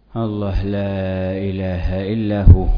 الله لا إله إلا هو،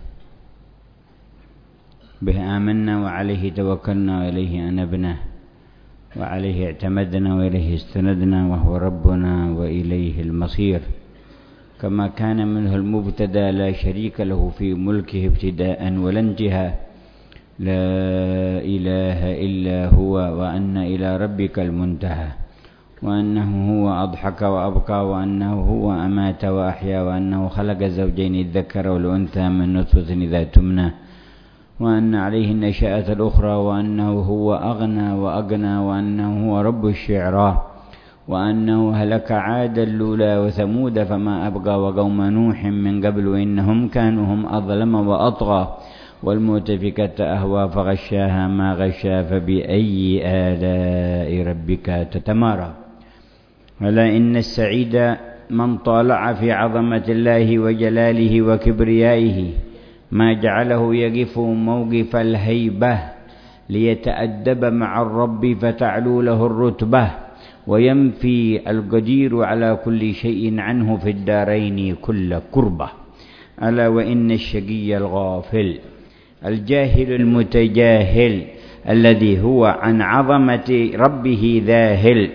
به آمنا وعليه توكلنا وإليه أنبنا وعليه اعتمدنا وإليه استندنا، وهو ربنا وإليه المصير. كما كان منه المبتدأ لا شريك له في ملكه ابتداء ولا انتهاء، لا إله إلا هو، وأن إلى ربك المنتهى، وأنه هو أضحك وأبقى، وأنه هو أمات وأحيا، وأنه خلق الزوجين الذكر والأنثى من نطفة إذا تمنى، وأن عليه النشأة الأخرى، وأنه هو أغنى وأغنى، وأنه هو رب الشعراء، وأنه هلك عاد الأولى وثمود فما أبقى، وقوم نوح من قبل إنهم كانوا هم أظلم وأطغى، والمؤتفكة أهوى فغشاها ما غشا، فبأي آلاء ربك تتمارى. ألا إن السعيد من طالع في عظمة الله وجلاله وكبريائه، ما جعله يقف موقف الهيبة ليتأدب مع الرب فتعلو له الرتبة، وينفي القدير على كل شيء عنه في الدارين كل كربة. ألا وإن الشقي الغافل الجاهل المتجاهل الذي هو عن عظمة ربه ذاهل،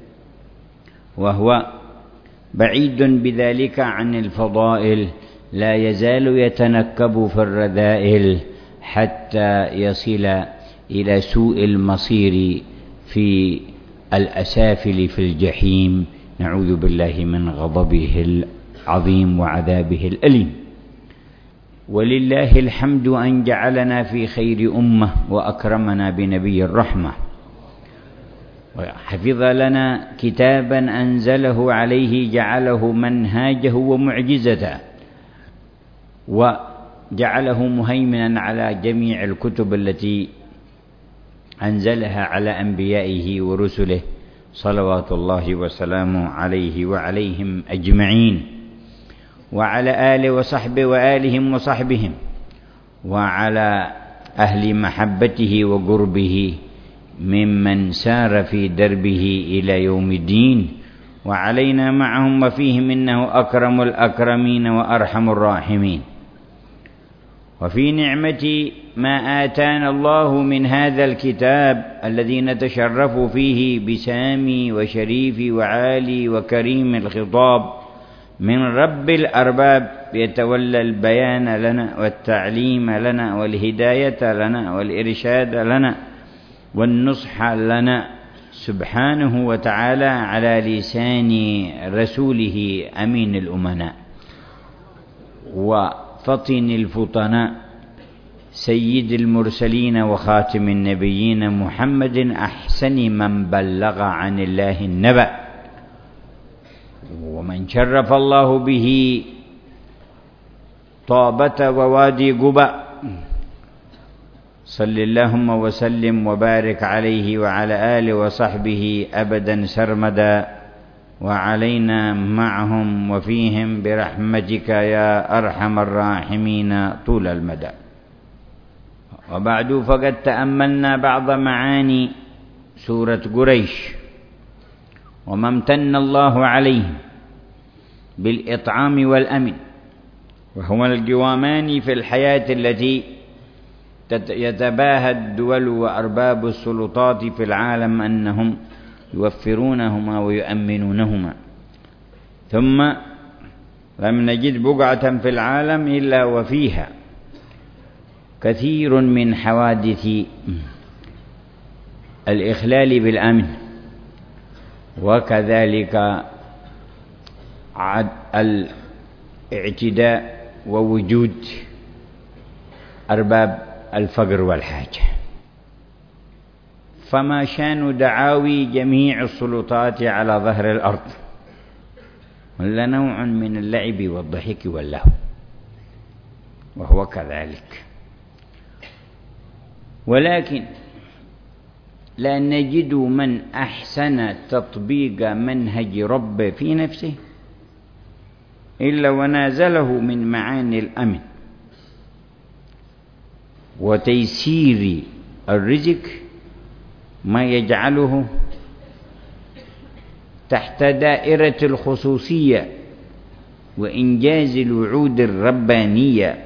وهو بعيد بذلك عن الفضائل، لا يزال يتنكب في الرذائل حتى يصل إلى سوء المصير في الأسافل في الجحيم، نعوذ بالله من غضبه العظيم وعذابه الأليم. ولله الحمد أن جعلنا في خير أمة، وأكرمنا بنبي الرحمة، وحفظ لنا كتابا أنزله عليه جعله منهاجه ومعجزته، وجعله مهيمنا على جميع الكتب التي أنزلها على أنبيائه ورسله صلوات الله وسلامه عليه وعليهم أجمعين، وعلى آله وصحبه وآلهم وصحبهم، وعلى أهل محبته وقربه ممن سار في دربه إلى يوم الدين، وعلينا معهم وفيهم، إنه أكرم الأكرمين وأرحم الراحمين. وفي نعمة ما آتانا الله من هذا الكتاب الذي نتشرف فيه بسامي وشريف وعالي وكريم الخطاب من رب الأرباب، يتولى البيان لنا والتعليم لنا والهداية لنا والإرشاد لنا والنصح لنا سبحانه وتعالى على لسان رسوله أمين الأمناء وفطن الفطناء سيد المرسلين وخاتم النبيين محمد أحسن من بلغ عن الله النبأ، ومن شرف الله به طابة ووادي قباء. صل اللهم وسلم وبارك عليه وعلى آله وصحبه أبدا سرمدا، وعلينا معهم وفيهم برحمتك يا أرحم الراحمين طول المدى. وبعد، فقد تأملنا بعض معاني سورة قريش، وما امتن الله عليهم بالإطعام والأمن، وهما القوامان في الحياة التي يتباهى الدول وأرباب السلطات في العالم أنهم يوفرونهما ويؤمنونهما، ثم لم نجد بقعة في العالم إلا وفيها كثير من حوادث الإخلال بالأمن، وكذلك الاعتداء ووجود أرباب الفقر والحاجة. فما شان دعاوي جميع السلطات على ظهر الأرض إلا نوع من اللعب والضحك واللهو، وهو كذلك. ولكن لا نجد من أحسن تطبيق منهج رب في نفسه إلا ونازله من معاني الأمن وتيسير الرزق ما يجعله تحت دائرة الخصوصية وإنجاز الوعود الربانية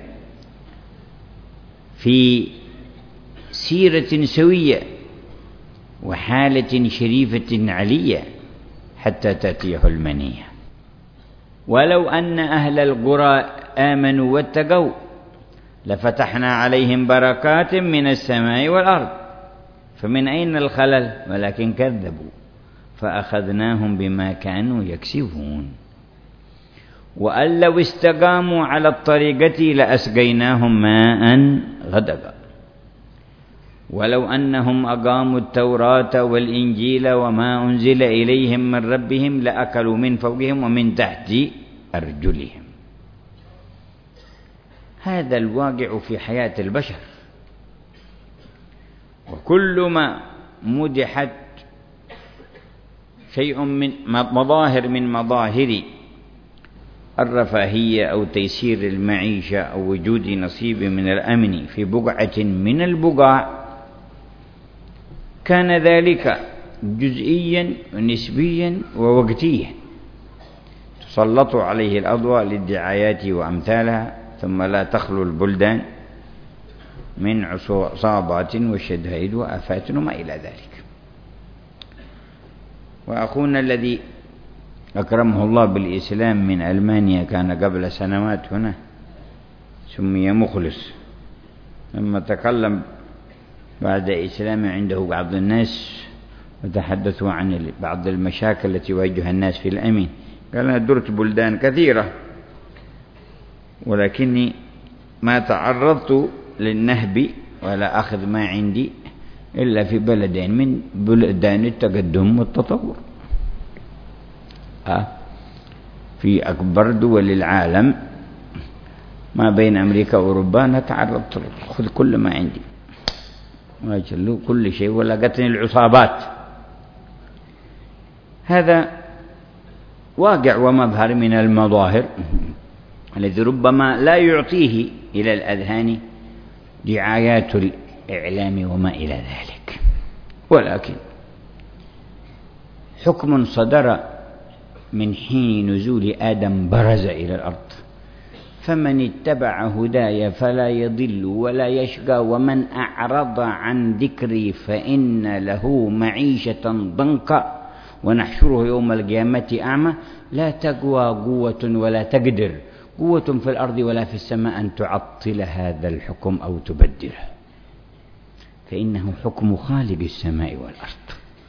في سيرة سوية وحالة شريفة علية حتى تأتيه المنية. ولو أن أهل القرى آمنوا واتقوا لفتحنا عليهم بركات من السماء والأرض فمن أين الخلل؟ ولكن كذبوا فأخذناهم بما كانوا يكسبون. وأن لو استقاموا على الطريقة لأسقيناهم ماء غدقا. ولو أنهم أقاموا التوراة والإنجيل وما أنزل إليهم من ربهم لأكلوا من فوقهم ومن تحت أرجلهم. هذا الواقع في حياة البشر. وكل ما مدحت شيء من مظاهر الرفاهية أو تيسير المعيشة أو وجود نصيب من الأمن في بقعة من البقاع كان ذلك جزئيا ونسبيا ووقتيا تسلط عليه الأضواء للدعايات وأمثالها، ثم لا تخلو البلدان من عصابات وشدائد وآفات وما إلى ذلك. وأخونا الذي أكرمه الله بالإسلام من ألمانيا كان قبل سنوات هنا، سمي مخلص، لما تكلم بعد إسلام عنده بعض الناس وتحدثوا عن بعض المشاكل التي يواجهها الناس في الأمن، قال أنا درت بلدان كثيرة ولكني ما تعرضت للنهب ولا أخذ ما عندي إلا في بلدين من بلدان التقدم والتطور. في أكبر دول العالم ما بين أمريكا وأوروبا أنا تعرضت أخذ كل ما عندي وأجلوا كل شيء ولقتني العصابات. هذا واقع ومظهر من المظاهر الذي ربما لا يعطيه إلى الأذهان دعايات الإعلام وما إلى ذلك، ولكن حكم صدر من حين نزول آدم برز إلى الأرض، فمن اتبع هداي فلا يضل ولا يشقى ومن أعرض عن ذكري فإن له معيشة ضنكا ونحشره يوم القيامة أعمى. لا تقوى قوة ولا تقدر قوة في الأرض ولا في السماء أن تعطل هذا الحكم أو تبدله، فإنه حكم خالق السماء والأرض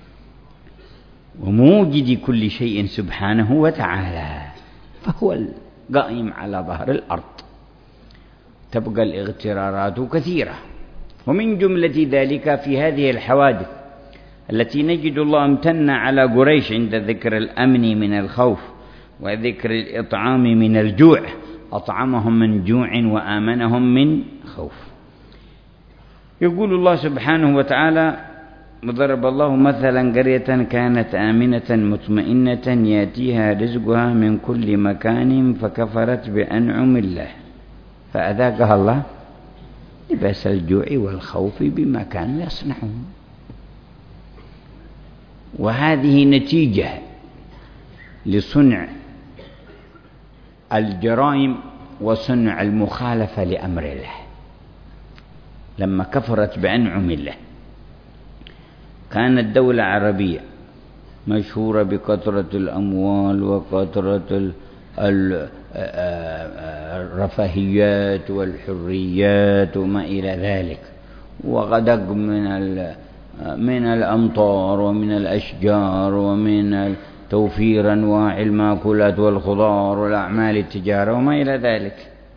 وموجد كل شيء سبحانه وتعالى، فهو القائم على ظهر الأرض. تبقى الاغترارات كثيرة، ومن جملة ذلك في هذه الحوادث التي نجد الله امتن على قريش عند ذكر الأمن من الخوف وذكر الإطعام من الجوع، أطعمهم من جوع وآمنهم من خوف. يقول الله سبحانه وتعالى: وضرب الله مثلا قرية كانت آمنة مطمئنة يأتيها رزقها من كل مكان فكفرت بأنعم الله فأذاقها الله لباس الجوع والخوف بما كانوا يصنعون. وهذه نتيجة لصنع الجرائم وصنع المخالفة لأمر الله لما كفرت بأنعم الله. كانت دولة عربية مشهورة بكثرة الأموال وكثرة الرفاهيات والحريات وما إلى ذلك، وغدق من الأمطار ومن الأشجار ومن توفير أنواع المأكولات والخضار والأعمال التجارة وما إلى ذلك.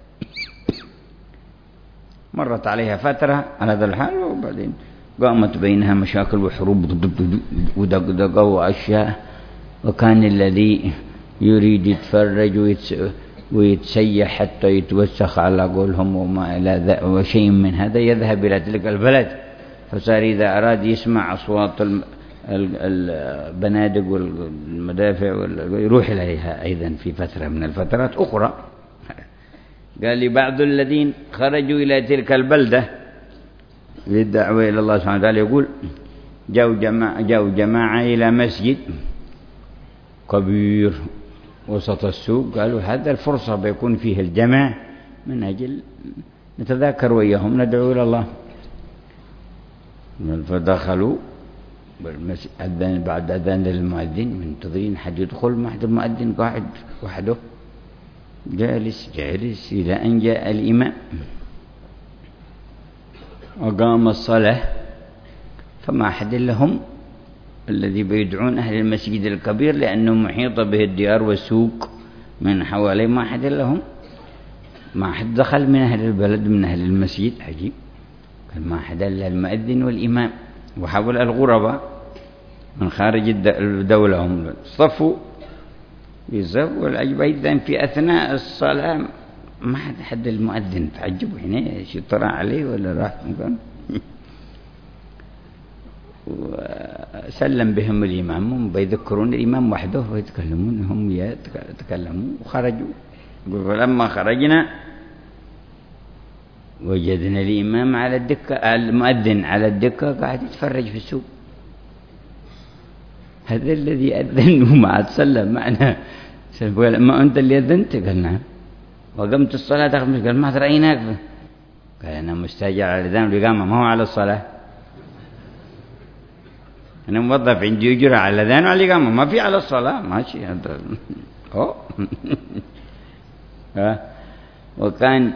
مرت عليها فترة على هذا الحال، وبعدين قامت بينها مشاكل وحروب ودقدقة وأشياء، وكان الذي يريد يتفرج ويتسيح حتى يتوسخ على قولهم وما إلى ذلك وشيء من هذا يذهب إلى تلك البلد، فصار إذا أراد يسمع أصوات البنادق والمدافع يروح إليها أيضا في فترة من الفترات أخرى. قال لي بعض الذين خرجوا إلى تلك البلدة للدعوة إلى الله سبحانه وتعالى يقول جاءوا جماعة إلى مسجد كبير وسط السوق، قالوا هذا الفرصة بيكون فيه الجمع من أجل نتذاكر وياهم ندعو إلى الله. فدخلوا بعد أذان المؤذن منتظرين حد يدخل، ما حد، المؤذن قاعد وحده جالس إلى أن جاء الإمام وقام الصلاة، فما أحد لهم الذي بيدعون أهل المسجد الكبير لأنه محيط به الديار والسوق من حوالي، ما أحد لهم، ما أحد دخل من أهل البلد من أهل المسجد. عجيب، قال ما أحد إلا المؤذن والإمام، وحول الغرباء من خارج الدولة هم صفوا يصفوا. والعجب أيضا في أثناء الصلاة ما حد المؤذن، تعجبوا هنا ايش طلع عليه ولا راح مكان. وسلم بهم الإمام، هم بيذكرون الإمام وحده ويتكلمون، هم يتكلموا وخرجوا. فلما خرجنا وجدنا الإمام على الدكة، المؤذن على الدكة قاعد يتفرج في السوق. هذا الذي أذن وما عاد سلم معنا. ما أنت اللي أذنت؟ قال نعم. وقمت الصلاة قال ما رأيناك. قال أنا مستأجر على الأذان والإقامة، ما هو على الصلاة. أنا موظف عندي يجرى على الأذان والإقامة، ما في على الصلاة. ماشي هذا. وكان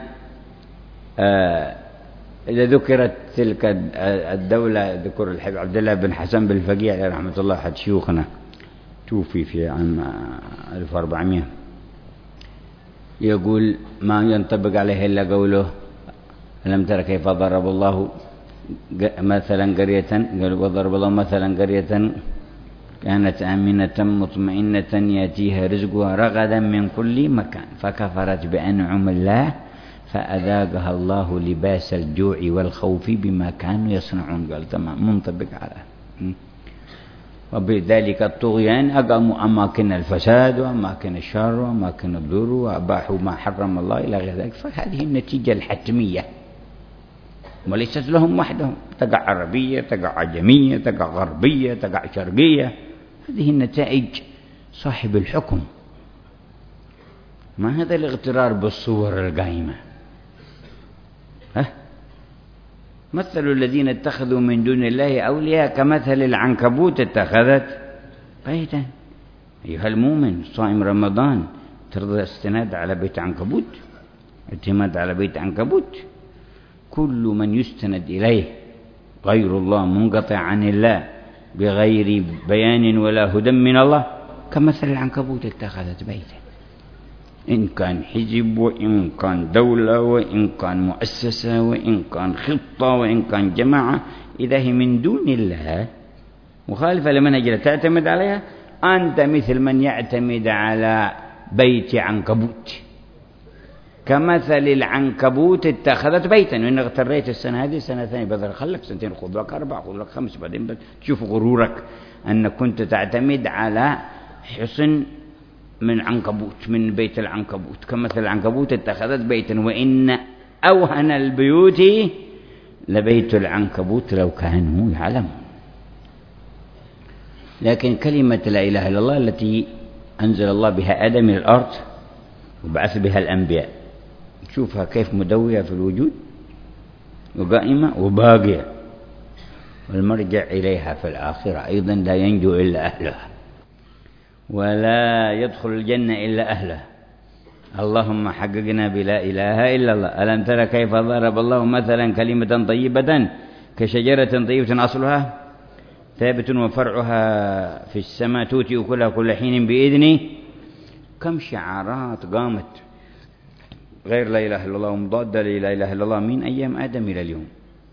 إذا ذكرت تلك الدولة ذكر الحبيب عبد الله بن حسن بالفقيه عليه رحمة الله، أحد شيوخنا توفي في عام 1400، يقول ما ينطبق عليه إلا قوله ألم تر كيف ضرب الله مثلا قرية، قال وضرب الله مثلا قرية كانت آمنة مطمئنة يأتيها رزقها رغدا من كل مكان فكفرت بأنعم الله فأذاقها الله لباس الجوع والخوف بما كانوا يصنعون. قال تمام، منطبق على. وبذلك الطغيان أقاموا أماكن الفساد وأماكن الشر وأماكن الضر وأباحوا ما حرم الله إلى غير ذلك. فهذه النتيجة الحتمية، وليست لهم وحدهم، تقع عربية، تقع عجمية، تقع غربية، تقع شرقية. هذه النتائج صاحب الحكم، ما هذا الاغترار بالصور القائمة. مثل الذين اتخذوا من دون الله أولياء كمثل العنكبوت اتخذت بيتا. أيها المؤمن صائم رمضان ترضى استناد على بيت عنكبوت، اعتماد على بيت عنكبوت؟ كل من يستند إليه غير الله منقطع عن الله بغير بيان ولا هدى من الله كمثل العنكبوت اتخذت بيتا. إن كان حزب وإن كان دولة وإن كان مؤسسة وإن كان خطة وإن كان جماعة، إذا هي من دون الله مخالفة لمنهج تعتمد عليها، أنت مثل من يعتمد على بيت عنكبوت. كمثل العنكبوت اتخذت بيتا. وإن اغتريت السنة هذه سنة ثانية بدل، خلك سنتين، خذ لك 4، خذ لك 5، بعدين تشوف غرورك أنك كنت تعتمد على حصن من عنكبوت، من بيت العنكبوت. كمثل العنكبوت اتخذت بيتا وإن أوهن البيوت لبيت العنكبوت لو كانوا يعلمون. لكن كلمة لا إله إلا الله التي أنزل الله بها آدم من الأرض وبعث بها الأنبياء، شوفها كيف مدوية في الوجود وقائمة وباقية، والمرجع إليها في الآخرة أيضا لا ينجو إلا أهلها ولا يدخل الجنة إلا أهلها. اللهم حققنا بلا إله إلا الله. ألم تر كيف ضرب الله مثلا كلمة طيبة كشجرة طيبة أصلها ثابت وفرعها في السماء تؤتي أكلها كل حين بإذنه. كم شعارات قامت غير لا إله إلا الله ومضادة لا إله إلا الله من أيام آدم إلى اليوم،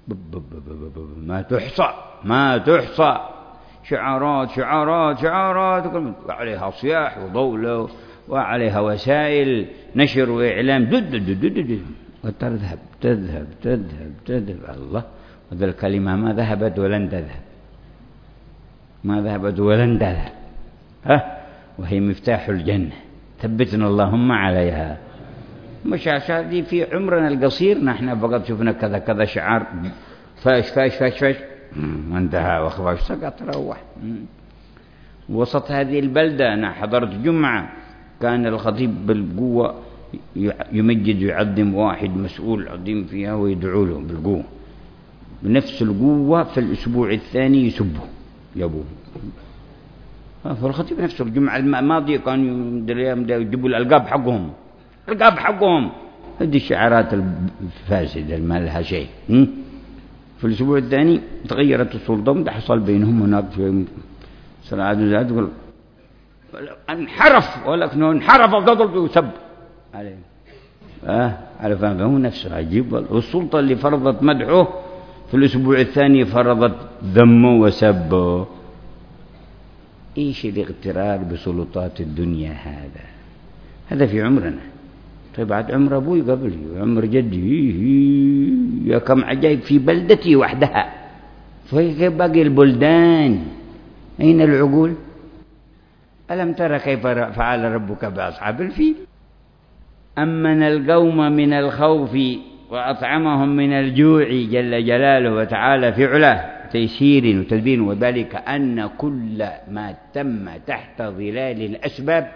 ما تحصى شعارات شعارات شعارات، وعليها صياح وضوء وعليها وسائل نشر وإعلام وتذهب تذهب تذهب تذهب. الله، هذا الكلمة ما ذهبت ولن تذهب، ما ذهبت ولن تذهب، وهي مفتاح الجنة. ثبتنا اللهم عليها. مش هذه في عمرنا القصير نحن فقط شفنا كذا كذا شعار فاش فاش فاش فاش وانتهى وخفاش سقط روح. وسط هذه البلدة أنا حضرت جمعة كان الخطيب بالقوة يمجد ويعظم واحد مسؤول عظيم فيها ويدعو له بالقوة، بنفس القوة في الأسبوع الثاني يسبه يابوه. فالخطيب نفسه الجمعة الماضية كانوا يجيبوا الألقاب حقهم، الألقاب حقهم، هذه الشعارات الفاسدة ما لها شيء. في الأسبوع الثاني تغيرت السلطة، حصل بينهم هناك في صراعات وزاد، يقول انحرف، ولكنه انحرف وقضل وسب عليه. على فهمه نفسه عجيب. والسلطة اللي فرضت مدحه في الأسبوع الثاني فرضت ذمه وسبه. إيش الاغترار بسلطات الدنيا هذا في عمرنا. طيب بعد عمر أبوي قبلي وعمر جدي، يا كم عجائب في بلدتي وحدها، فكيف باقي البلدان؟ أين العقول؟ ألم ترى كيف فعل ربك بأصحاب الفيل؟ أمن القوم من الخوف وأطعمهم من الجوع جل جلاله وتعالى في علاه تيسير وتدبير. وذلك أن كل ما تم تحت ظلال الأسباب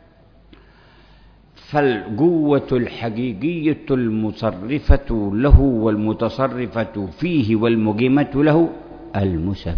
فالقوة الحقيقية المصرفة له والمتصرفة فيه والمقيمة له المسبب.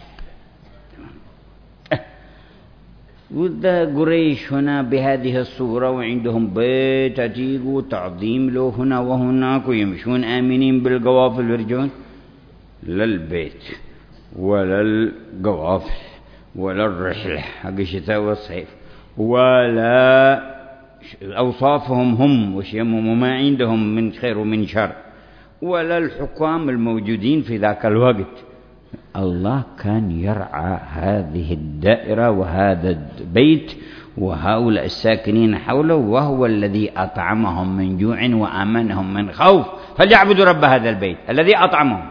وذا قريش هنا بهذه الصورة، وعندهم بيت عتيق وتعظيم له هنا وهناك، ويمشون آمنين بالقوافل ويرجعون. لا البيت ولا القوافل ولا الرحلة حق الشتاء والصيف ولا أوصافهم هم وشيمهم وما عندهم من خير ومن شر ولا الحكام الموجودين في ذاك الوقت. الله كان يرعى هذه الدائرة وهذا البيت وهؤلاء الساكنين حوله، وهو الذي أطعمهم من جوع وآمنهم من خوف. فليعبدوا رب هذا البيت الذي أطعمهم.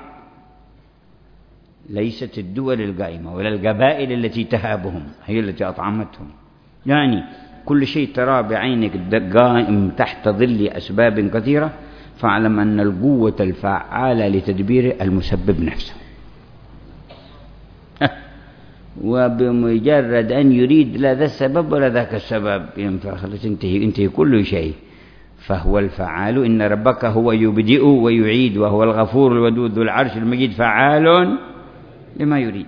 ليست الدول القائمة ولا القبائل التي تهابهم هي التي أطعمتهم. يعني كل شيء ترى بعينك قائم تحت ظل أسباب كثيرة، فاعلم أن القوة الفعالة لتدبير المسبب نفسه. وبمجرد أن يريد لا ذا السبب ولا ذاك السبب ينفع، خلاص انتهي كل شيء. فهو الفعال. إن ربك هو يبدئ ويعيد، وهو الغفور الودود ذو العرش المجيد فعال لما يريد.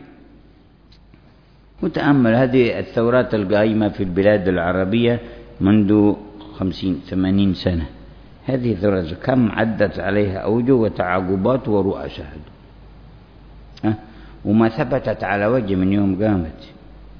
وتأمل هذه الثورات القائمة في البلاد العربية منذ 50-80 سنة. هذه الثورات كم عدت عليها أوجه وتعاقبات ورؤساء، وما ثبتت على وجه من يوم قامت.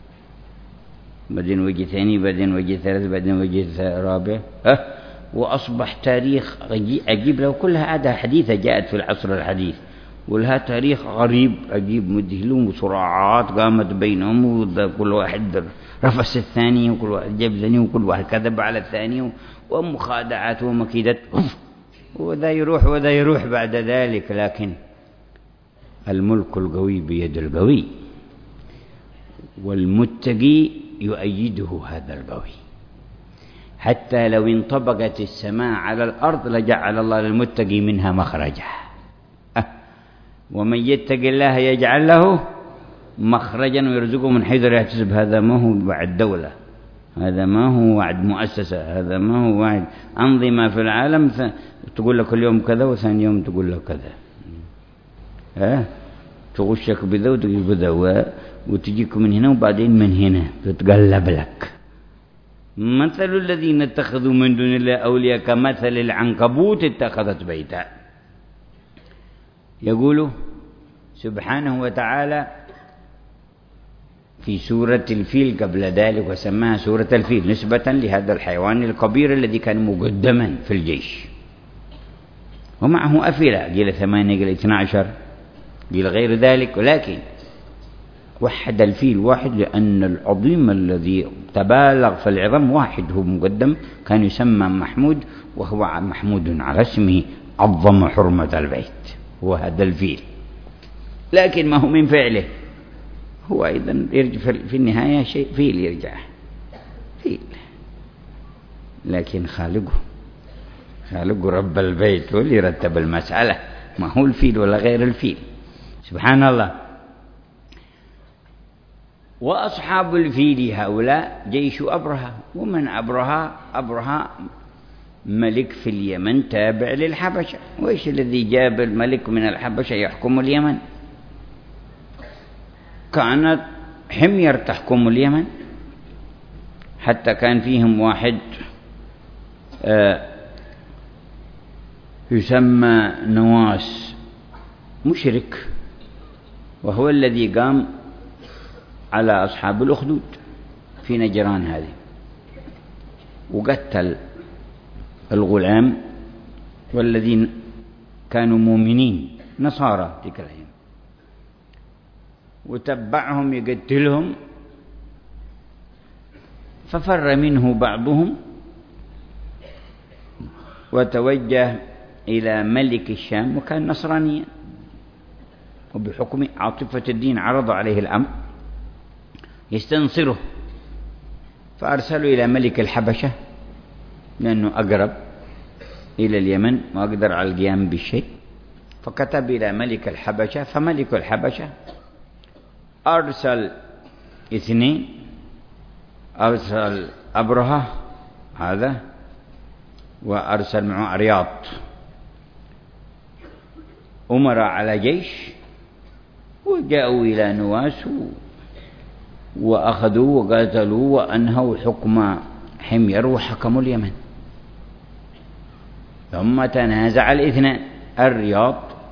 بعدين وجه ثاني، بعدين وجه ثالث، بعدين وجه رابع، وأصبح تاريخ عجيب. لو كلها عادة حديثة جاءت في العصر الحديث، ولها تاريخ غريب عجيب مذهل، وصراعات قامت بينهم، وكل واحد رفس الثاني، وكل واحد جاب ثاني، وكل واحد كذب على الثاني، ومخادعات ومكيدات، وذا يروح وذا يروح بعد ذلك. لكن الملك القوي بيد القوي، والمتقي يؤيده هذا القوي. حتى لو انطبقت السماء على الأرض لجعل الله للمتقي منها مخرجا. ومن يتق الله يجعل له مخرجا ويرزقه من حيث لا يحتسب. هذا ما هو وعد دولة، هذا ما هو وعد مؤسسة، هذا ما هو وعد أنظمة في العالم تقول لك اليوم كذا وثاني يوم تقول لك كذا، تغشك بذا وتجيك بذا وتجيك من هنا وبعدين من هنا تتقلب لك. مثل الذين اتخذوا من دون الله أولياء كمثل العنكبوت اتخذت بيتا. يقول سبحانه وتعالى في سورة الفيل قبل ذلك، وسماها سورة الفيل نسبة لهذا الحيوان الكبير الذي كان مقدما في الجيش، ومعه أفئدة، قيل 8 قيل 12 قيل غير ذلك، ولكن وحد الفيل واحد لأن العظيم الذي تبالغ في العظم واحد هو مقدم، كان يسمى محمود، وهو محمود على اسمه عظم حرمة البيت، وهذا الفيل. لكن ما هو من فعله، هو أيضا يرجع في النهاية شيء فيل، يرجع فيل، لكن خالقه رب البيت هو اللي رتب المسألة، ما هو الفيل ولا غير الفيل. سبحان الله. وأصحاب الفيل هؤلاء جيش أبرهة. ومن أبرهة؟ أبرهة ملك في اليمن تابع للحبشة. وإيش الذي جاب الملك من الحبشة يحكم اليمن؟ كانت حمير تحكم اليمن، حتى كان فيهم واحد يسمى نواس مشرك، وهو الذي قام على أصحاب الأخدود في نجران هذه، وقتل الغلام والذين كانوا مؤمنين نصارى تلك الأيام، وتبعهم يقتلهم، ففر منه بعضهم وتوجه إلى ملك الشام، وكان نصرانيا، وبحكم عاطفة الدين عرض عليه الأمر يستنصره، فأرسلوا إلى ملك الحبشة لأنه أقرب إلى اليمن وأقدر على القيام بالشيء، فكتب إلى ملك الحبشة. فملك الحبشة أرسل اثنين، أرسل أبرهة هذا، وأرسل معه أرياط، أمر على جيش، وجاءوا إلى نواس وأخذوا وقاتلوا وأنهوا حكم حمير وحكموا اليمن. ثم تنازع الاثنان، الرياض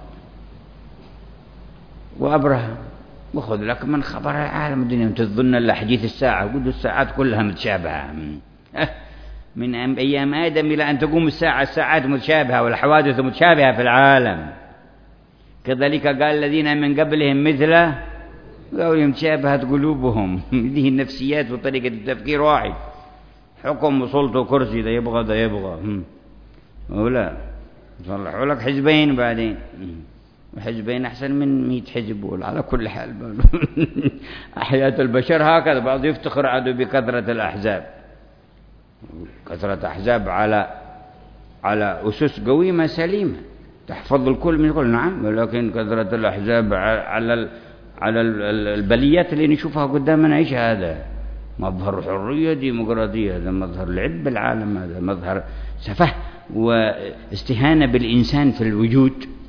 وأبرهة. وخذ لك من خبر العالم الدنيا، تظن إلا حديث الساعة، قد الساعات كلها متشابهة من أيام آدم إلى أن تقوم الساعة، الساعات متشابهة والحوادث متشابهة في العالم. كذلك قال الذين من قبلهم مثله قولهم تشابهت قلوبهم. هذه النفسيات وطريقة التفكير واحد، حكم وسلطة وكرسي، ده يبغى ده يبغى، ولا يصلحوا لك حزبين بعدين، وحزبين أحسن من 100 حزب. على كل حال حياة البشر هكذا، بعض يفتخر عدو بكثرة الأحزاب، كثرة أحزاب على أسس قويمة سليمة تحفظ الكل من الكل، نعم، ولكن كثرة الأحزاب على البليات اللي نشوفها قدامنا. إيش هذا؟ مظهر حرية ديمقراطية، هذا مظهر العب بالعالم، هذا مظهر سفه واستهانة بالإنسان في الوجود.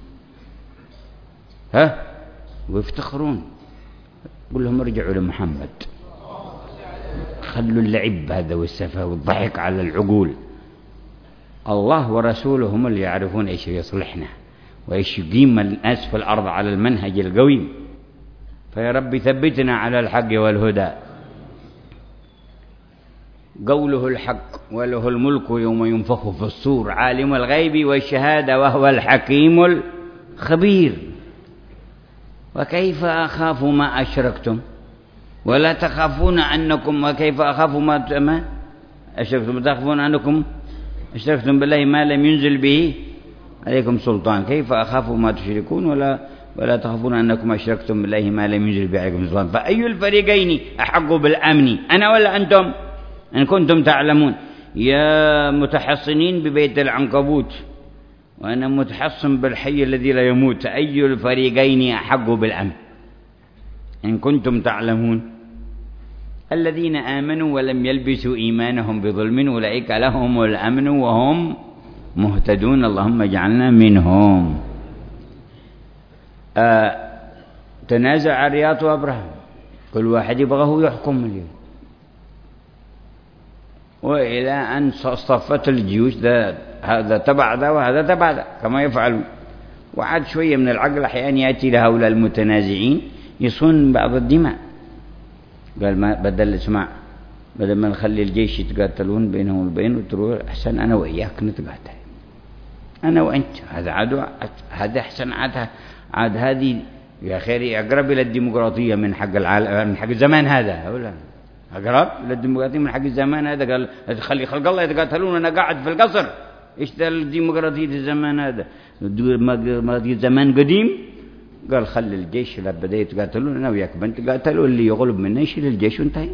ويفتخرون. قل لهم ارجعوا لمحمد، خلوا اللعب هذا والسفه والضحك على العقول. الله ورسوله هم اللي يعرفون ايش يصلحنا وايش يقيم الناس في الارض على المنهج القويم. فيا رب ثبتنا على الحق والهدى. قوله الحق وله الملك يوم ينفخ في الصور عالم الغيب والشهادة وهو الحكيم الخبير. وكيف أخاف ما أشركتم ولا تخافون أنكم، وكيف أخاف ما أشركتم تخافون أنكم أشركتم بالله ما لم ينزل به عليكم سلطان. كيف أخاف ما تشركون ولا تخافون أنكم أشركتم بالله ما لم ينزل به عليكم سلطان. فأي الفريقين أحق بالأمن، أنا ولا أنتم؟ إن كنتم تعلمون. يا متحصنين ببيت العنكبوت وأنا متحصن بالحي الذي لا يموت، أي الفريقين أحق بالأمن إن كنتم تعلمون. الذين آمنوا ولم يلبسوا إيمانهم بظلم أولئك لهم الأمن وهم مهتدون. اللهم اجعلنا منهم. تنازع رياض وأبرهة، كل واحد يبغاه يحكم اليوم، وإلى أن صفت الجيوش، هذا تبع ذا وهذا تبع ذا كما يفعلون. وعاد شوية من العقل أحيانا يأتي لهؤلاء المتنازعين يصون بعض الدماء. قال ما بدل ما نخلي الجيش يتقاتلون بينهم وبين، وتروح أحسن أنا وإياك نتقاتل، أنا وأنت، هذا عدو، هذا أحسن. عاد هذه يا خيري أقرب إلى الديمقراطية من حق العالم، من حق الزمان هذا، ولا أقرب إلى الديمقراطية من حق الزمان هذا. قال خلي خلق الله يتقاتلون أنا قاعد في القصر. إيش ده الديمقراطية الزمان هذا؟ زمان قديم. قال خلي الجيش لا بدأ يتقاتلون أنا وياك بنتقاتلوا، اللي يغلب منا يشيل الجيش وانتهي.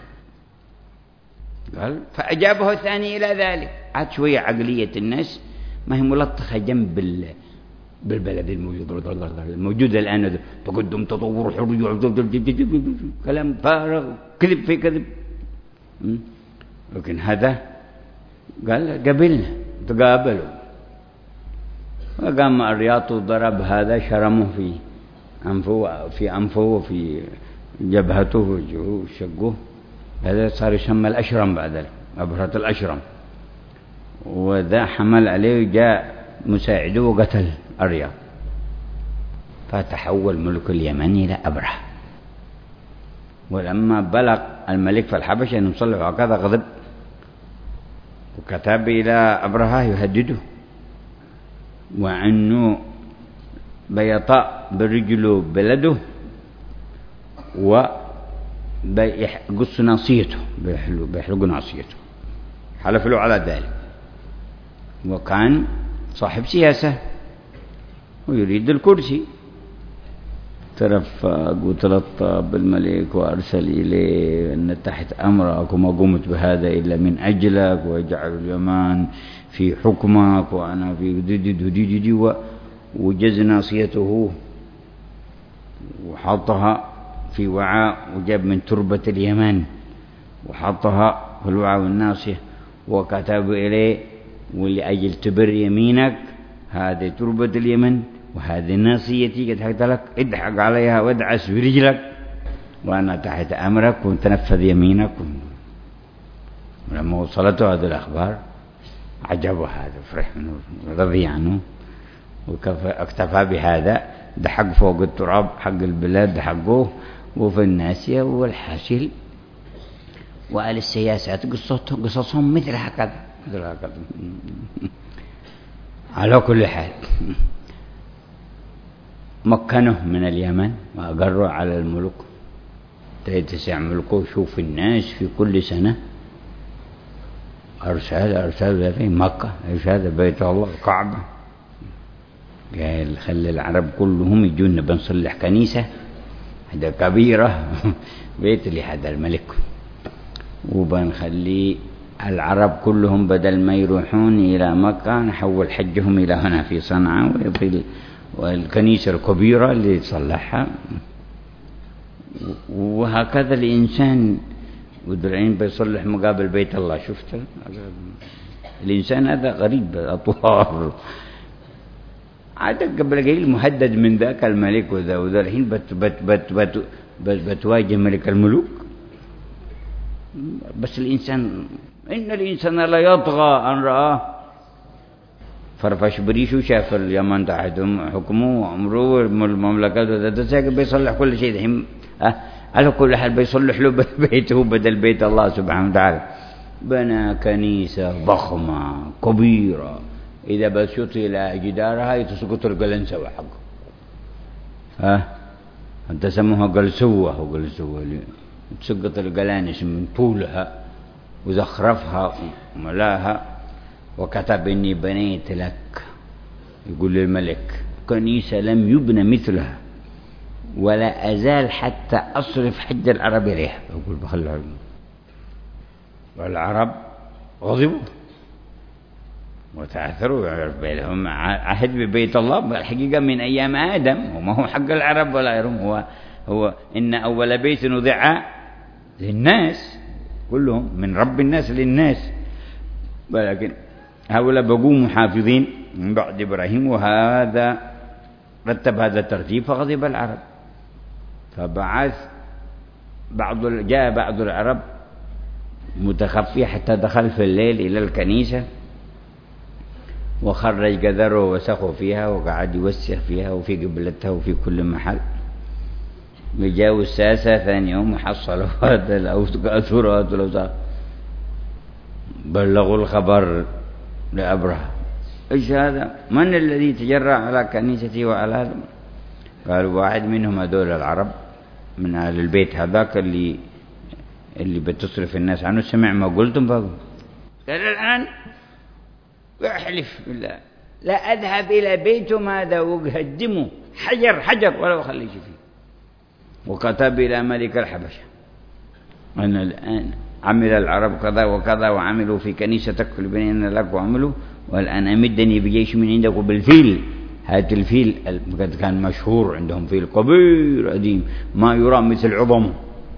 قال فأجابه الثاني إلى ذلك. عاد شوية عقلية الناس ما هي ملطخة جنب بالبلد الموجود الآن، تقدم، تطور، حرية، كلام فارغ، كذب في كذب. لكن هذا قال قبلنا، تقابلوا، وقام الرياض وضرب هذا، شرمه في أنفه وفي جبهته وجهه وشقه. هذا صار يسمى الأشرم بعد أبرهة الأشرم. وذا حمل عليه، جاء مساعده وقتل الرياض، فتحول ملك اليمن إلى أبرهة. ولما بلغ الملك في الحبشة أن يصلح هكذا غضب، وكتب إلى أبرهة يهدده، وأنه بيطاء برجله بلده وبيقص ناصيته، بيحلق ناصيته. حلف له على ذلك، وكان صاحب سياسة ويريد الكرسي. ترفق وتلطف بالملك وأرسل إليه أن تحت أمرك، وما قمت بهذا إلا من أجلك، ويجعل اليمن في حكمك، وأنا في دي وجز ناصيته وحطها في وعاء، وجاب من تربة اليمن وحطها في الوعاء والناصية، وكتب إليه: ولأجل تبر يمينك هذه تربة اليمن، وهذه ناصيتي قد حكت لك، ادحق عليها وادعس برجلك، وأنا تحت أمرك، وتنفذ يمينك. ولما وصلته هذه الأخبار عجبه هذا، فرح منه، رضي عنه، واكتفى بهذا. دحق فوق التراب حق البلاد، دحقوه، وفي الناسية والحاشل. وقال السياسات قصصهم مثل هكذا. على كل حال مكنه من اليمن وأقروا على الملك، تسع ملكه. شوف الناس في كل سنة أرسال في مكة، إيش هذا؟ بيت الله، الكعبة. قال خلي العرب كلهم يجونا، بنصلح كنيسة هذا كبيرة بيت لهذا الملك، وبنخلي العرب كلهم بدل ما يروحون إلى مكة نحول حجهم إلى هنا في صنعاء، والكنيسة الكبيرة اللي تصلحها. وهكذا الإنسان ودرعين بيصلح مقابل بيت الله. شفت الإنسان هذا غريب أطوار. عاد قبل قليل مهدد من ذاك الملك وذا الحين بتواجه ملك الملوك. بس الإنسان، إن الإنسان لا يطغى أن رآه. فرفش بريشو شاف اليمن تحتهم حكمه وعمره والمملكات وذا، بيصلح كل شيء الحين. على كل حال بيصلح له بيته بدل بيت الله سبحانه وتعالى. بنى كنيسة ضخمة كبيرة، إذا بسيط إلى جدارها يتسقط القلنسوة حقه. أنت سموها قلسوة، تسقط القلانس من طولها وزخرفها وملاها. وكتب إني بنيت لك، يقول للملك، كنيسة لم يبنى مثلها، ولا أزال حتى أصرف حج العرب إليها. يقول بخلها. والعرب غضبوا وتعثروا، يعرف بينهم عهد ببيت الله الحقيقة من أيام آدم، وما هو حق العرب ولا غيرهم. هو إن أول بيت وضع للناس كلهم، من رب الناس للناس. ولكن هؤلاء بقوا محافظين من بعد إبراهيم، وهذا رتب هذا الترتيب، فغضب العرب. فبعث جاء بعض العرب متخفي حتى دخل في الليل إلى الكنيسة، وخرج قذره ووسخه فيها، وقعد يوسخ فيها وفي قبلتها وفي كل محل. جاءوا الساسة ثاني يوم وحصلوا هذا الأسورات والأوساخ، بلغوا الخبر لأبرهة. إيش هذا؟ من الذي تجرأ على كنيستي وعلى هذا؟ قالوا واحد منهم هذول العرب من أهل البيت هذاك اللي بتصرف الناس عنه، سمع ما قلتم فقال الآن يحلف بالله لا أذهب إلى بيتهم هذا وأهدمه حجر ولا أخليه فيه. وكتب إلى ملك الحبشة أن الآن عمل العرب كذا وكذا، وعملوا في كنيستك لبنين لك وعملوا، والآن أمدني بجيش من عندك وبالفيل هذا الفيل قد كان مشهور عندهم، فيل كبير قديم ما يرى مثل عظمه.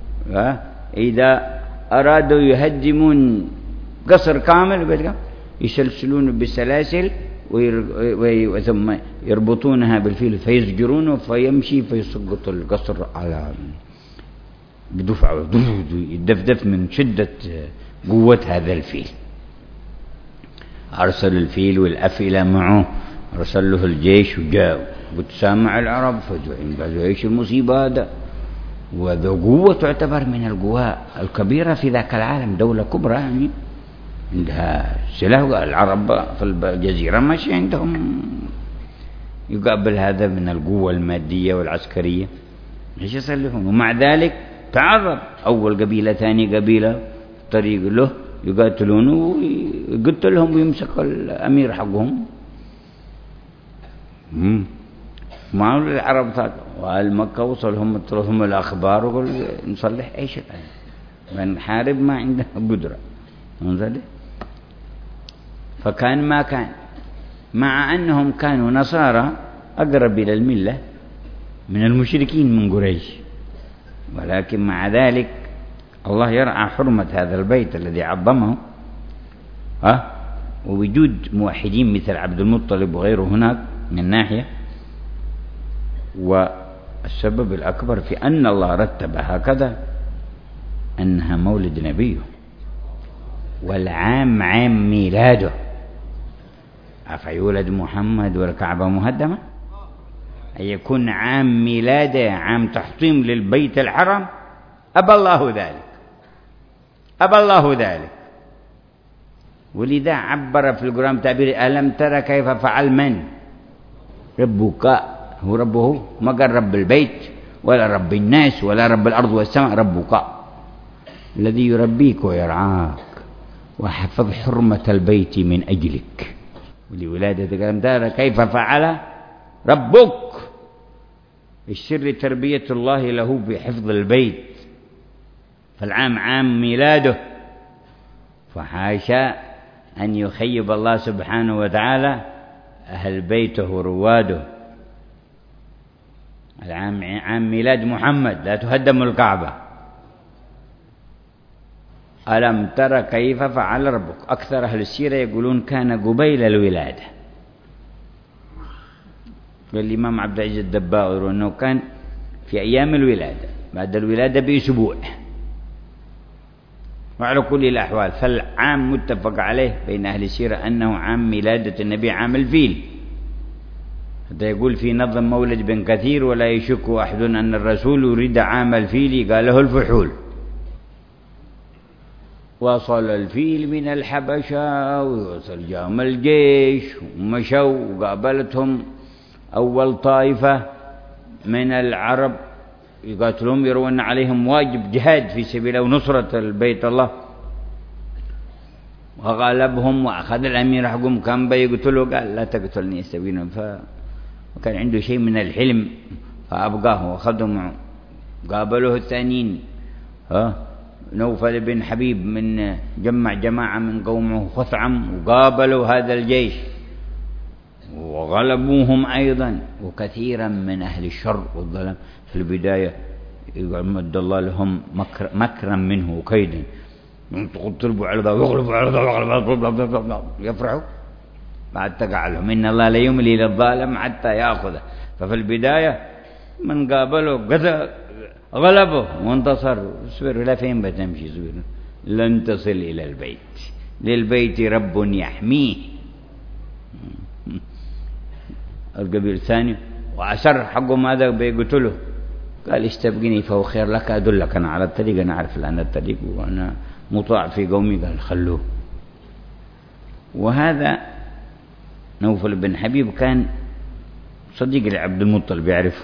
إذا أرادوا يهدمون قصر كامل يسلسلونه بالسلاسل ثم يربطونها بالفيل فيزجرونه فيمشي فيسقط القصر على بدفعه، يدفدف من شدة قوة هذا الفيل. أرسل الفيل والأفئلة معه، أرسل له الجيش وجاء وتسامع العرب فقالوا إيش المصيبة هذا. وذو قوة تعتبر من القوى الكبيرة في ذاك العالم، دولة كبرى يعني عندها سلاح. العرب في الجزيرة ماشي عندهم، يقابل هذا من القوة المادية والعسكرية، ايش يصلحون؟ ومع ذلك تعرض أول قبيلة ثاني قبيلة طريق له يقاتلونه ويقتلهم ويمسك الأمير حقهم. ما هو العرب وأهل مكة وصلهم الأخبار وقال نصلح ايش الآن، بنحارب ما عندنا قدرة نصلح. فكان ما كان، مع أنهم كانوا نصارى أقرب إلى الملة من المشركين من قريش، ولكن مع ذلك الله يرعى حرمة هذا البيت الذي عظمه، ووجود موحدين مثل عبد المطلب وغيره هناك من ناحية. والسبب الأكبر في أن الله رتب هكذا أنها مولد نبيه، والعام عام ميلاده. أفيولد محمد والكعبة مهدمة؟ أن يكون عام ميلاده عام تحطيم للبيت الحرام؟ أبى الله ذلك، أبى الله ذلك. ولذا عبر في القرآن تعبير ألم ترى كيف فعل من؟ ربك، هو ربه، ما قال رب البيت ولا رب الناس ولا رب الأرض والسماء، ربك الذي يربيك ويرعاك وحفظ حرمة البيت من أجلك ولولادتك. ألم ترى كيف فعل ربك. السر تربية الله له بحفظ البيت، فالعام عام ميلاده، فحاشا أن يخيب الله سبحانه وتعالى أهل بيته ورواده. العام عام ميلاد محمد، لا تهدم الكعبة. ألم ترى كيف فعل ربك. أكثر أهل السيرة يقولون كان قبيل الولادة. والإمام عبد العزيز الدباغ يقول أنه كان في أيام الولادة، بعد الولادة بأسبوع. وعلى كل الأحوال فالعام متفق عليه بين أهل السيرة أنه عام ميلادة النبي، عام الفيل. حتى يقول في نظم مولد بن كثير ولا يشك أحد أن الرسول يريد عام الفيل قال له الفحول. وصل الفيل من الحبشة ووصل جام الجيش ومشوا وقابلتهم أول طائفة من العرب يقاتلهم، يرون عليهم واجب جهاد في سبيل ونصرة البيت الله، وغلبهم وأخذ الأمير حقهم كان بيقتله، قال لا تقتلني سبيلا. وكان عنده شيء من الحلم فأبقاه وأخذهم معه. قابلوه الثانيين، نوفل بن حبيب من جمع جماعة من قومه خثعم وقابلوا هذا الجيش وغلبوهم أيضا. وكثيرا من أهل الشر والظلم في البداية يمد الله لهم مكرا منه وكيدا، يضربوا على ذا ويغلبوا على ذا يفرحوا، بعد تقع لهم إن الله لا يملي للظالم حتى يأخذه. ففي البداية من قابله غلبه وانتصر. اصبروا لا فين بتمشي، اصبروا لن تصل إلى البيت، للبيت رب يحميه. القبيل الثاني وأسر حقهم هذا بيقتله، قال استبقني فهو خير لك، أدلك أنا على الطريق، أنا أعرف الآن الطريق وأنا مطاع في قومي. قال خلوه. وهذا نوفل بن حبيب كان صديق لعبد المطلب يعرفه،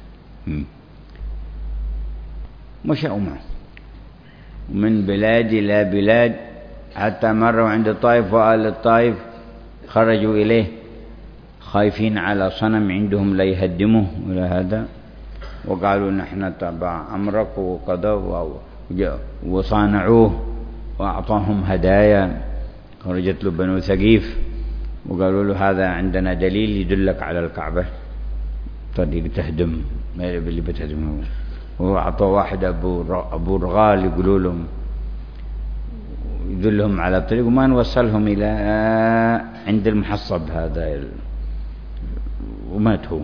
مشوا معه من بلاد إلى بلاد حتى مروا عند الطائف، وأهل الطائف خرجوا إليه خايفين على صنم عندهم لا يهدموه ولا هذا، وقالوا نحن تبع أمرك وقضوا وصانعوه وأعطاهم هدايا. خرجت له بنو ثقيف وقالوا له هذا عندنا دليل يدلك على الكعبة، طريق تهدم اللي بتهدمه. وأعطوا واحد أبو رغال يقولوا لهم يدلهم على الطريق، وما نوصلهم إلى عند المحصب هذا ومات هو،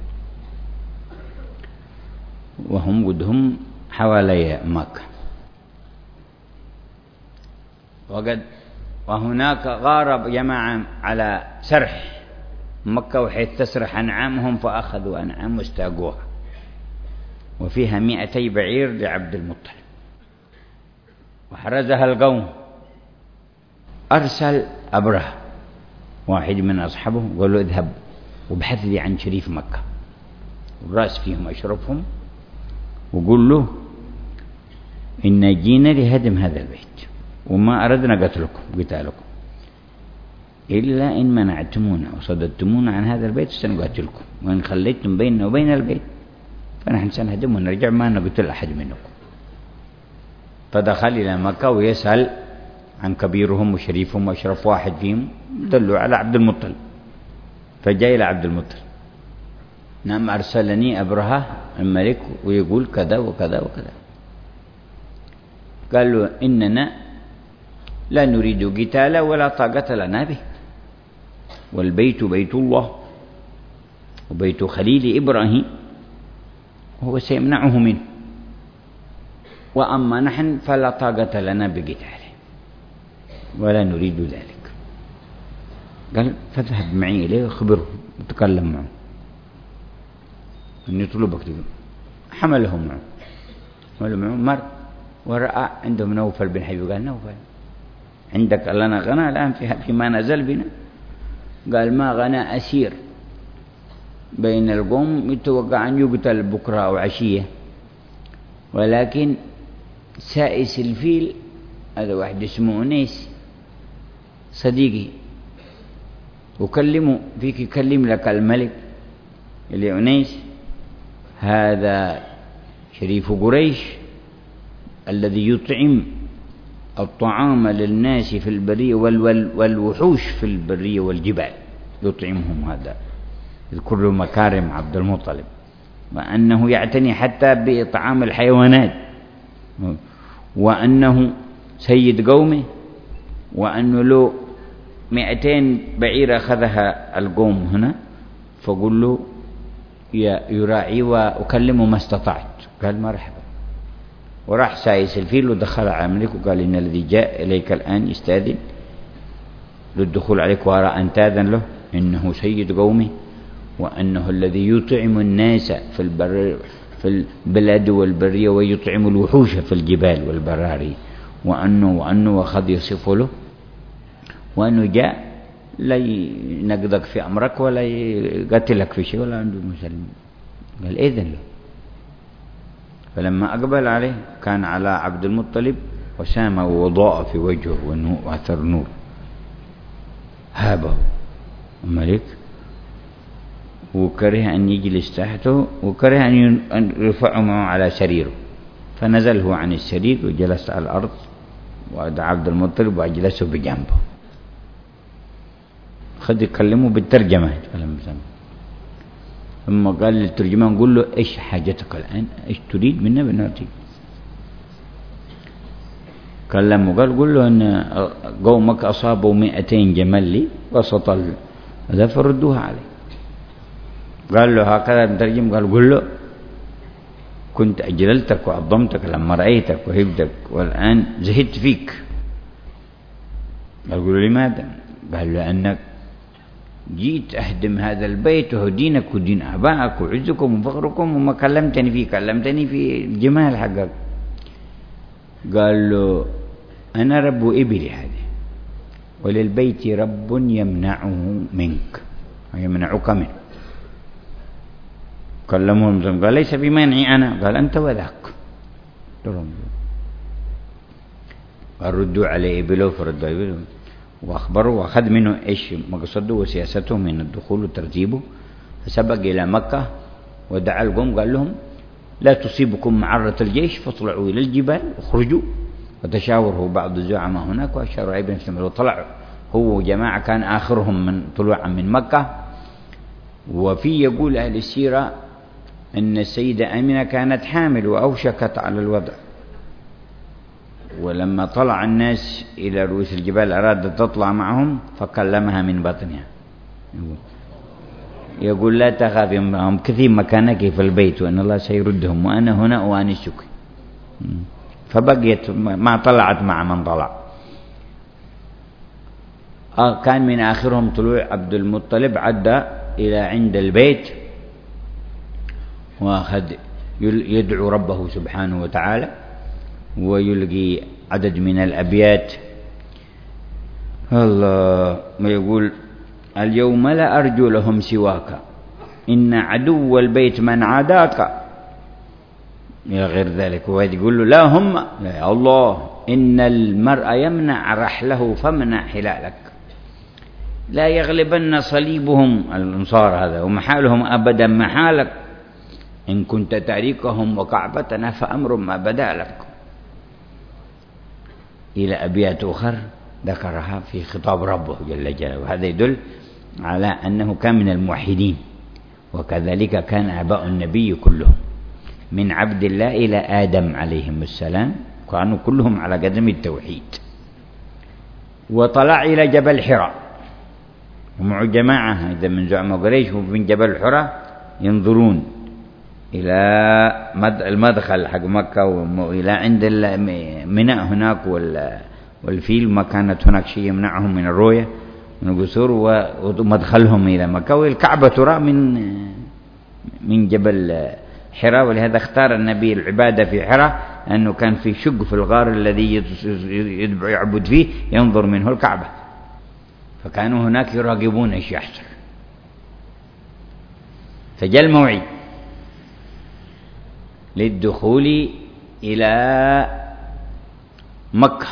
وهم ودهم حوالي مكة. وهناك غار جماعة على سرح مكة، وحيث تسرح أنعامهم فأخذوا أنعام واستاقوها، وفيها 200 بعير لعبد المطلب، وحرزها القوم. أرسل أبرهة واحد من أصحابه قال له اذهب وابحث لي عن شريف مكة والرأس فيهم أشرفهم، وقل له إن جينا لهدم هذا البيت وما أردنا قتالكم إلا إن منعتمونا وصددتمونا عن هذا البيت سنقاتلكم، وإن خليتم بيننا وبين البيت فنحن سنهدم ونرجع ما نقتل أحد منكم. فدخل إلى مكة ويسأل عن كبيرهم وشريفهم وأشرف واحد فيهم، دلوا على عبد المطلب. فجاء إلى عبد المطلب: نعم أرسلني أبرهة الملك ويقول كذا وكذا وكذا. قال له إننا لا نريد قتالا ولا طاقة لنا به، والبيت بيت الله وبيت خليل إبراهيم وهو سيمنعه منه، وأما نحن فلا طاقة لنا بقتاله ولا نريد ذلك. قال فاذهب معي إليه وخبره وتكلم معه أن يطلبك. حمله معه مر ورأى عندهم نوفل بن حبيب. قال نوفل عندك لنا غنى الآن فيما نزل بنا؟ قال ما غنى أسير بين القوم يتوقع أن يقتل بكرة أو عشية، ولكن سائس الفيل هذا واحد اسمه أنيس صديقي وكلمه فيك يكلم لك الملك اللي أنيس هذا شريف قريش الذي يطعم الطعام للناس في البرية والوحوش في البرية والجبال، يطعمهم. هذا يذكر له مكارم عبد المطلب، وأنه يعتني حتى بطعام الحيوانات، وأنه سيد قومه، وأنه له 200 بعير أخذها القوم هنا، فقل له يراعي وأكلمه ما استطعت. قال مرحبا، وراح سايس الفيل ودخل على الملك وقال إن الذي جاء إليك الآن يستأذن للدخول عليك، وأرى أن تأذن له، إنه سيد قومه، وأنه الذي يطعم الناس في البلاد والبرية ويطعم الوحوش في الجبال والبراري، وأنه وقد يصف له، وأنه جاء لا ينقضك في أمرك ولا يقتلك في شيء ولا عنده مسلم. قال إذن له. فلما أقبل عليه كان على عبد المطلب وسامة وضاء في وجهه وأثر نور، هابه الملك وكره أن يجلس تحته، وكره أن يرفعه معه على سريره، فنزل هو عن السرير وجلس على الأرض، ودعا عبد المطلب وأجلسه بجنبه. خد يكلمه بالترجمة. ثم قال للترجمان قل له إيش حاجتك الآن، إيش تريد منا بنعطيك. كلمه قل له أن قومك أصابوا 200 جمل لي وسط هذا فردوها عليه. قال له هكذا مترجم. قل له كنت أجللتك وعظمتك لما رأيتك وهبتك، والآن زهدت فيك. قال له لماذا؟ قال له أنك جيت أهدم هذا البيت ودينك ودين أبائك وعزكم وفخركم، وما كلمتني فيه، كلمتني في الجمال حقك. قال له أنا رب إبلي هذه، وللبيت رب يمنعه منك ويمنعك منه. كلمهم قال ليس بمانعي أنا. قال أنت وذاك. قال ردوا عليه إبله، فردوا إبله وأخبروا وأخذ منه إيش مقصده وسياسته من الدخول وترتيبه. فسبق إلى مكة ودعا القوم قال لهم لا تصيبكم معرة الجيش فاطلعوا إلى الجبال واخرجوا، وتشاوره بعض الزعماء هناك وأشاروا ابن سلمة، وطلعوا هو جماعة كان آخرهم من طلوعا من مكة. وفي يقول أهل السيرة أن السيدة آمنة كانت حامل وأوشكت على الوضع، ولما طلع الناس إلى رؤوس الجبال أرادت تطلع معهم فكلمها من بطنها، يقول لا تخافي، هم كثير مكانك في البيت وأن الله سيردهم وأنا هنا وأنسك. فبقيت ما طلعت مع من طلع. كان من آخرهم طلوع عبد المطلب، عدى إلى عند البيت وأخذ يدعو ربه سبحانه وتعالى ويلقي عدد من الأبيات. الله ما يقول: اليوم لا أرجو لهم سواك، إن عدو البيت من عاداك، إلى غير ذلك. وهذا يقول له: لا هم يا الله، إن المرء يمنع رحله فامنع حلالك، لا يغلبن صليبهم الأنصار هذا ومحالهم أبدا محالك، إن كنت تاريكهم وكعبتنا فأمر ما بدا لك. إلى أبيات أخر ذكرها في خطاب ربه جل جلاله، وهذا يدل على أنه كان من الموحدين. وكذلك كان آباء النبي كلهم من عبد الله إلى آدم عليهم السلام كانوا كلهم على قدم التوحيد. وطلع إلى جبل حراء ومع جماعة إذا من زعماء قريش ومن جبل حراء ينظرون إلى المدخل حق مكة وإلى عند الميناء هناك والفيل، ما كانت هناك شيء يمنعهم من الرؤية من القصور ومدخلهم إلى مكة. والكعبة ترى من جبل حراء، ولهذا اختار النبي العبادة في حراء أنه كان في شق في الغار الذي يعبد فيه ينظر منه الكعبة، فكانوا هناك يراقبون ايش يحصل. فجاء الموعد للدخول إلى مكة،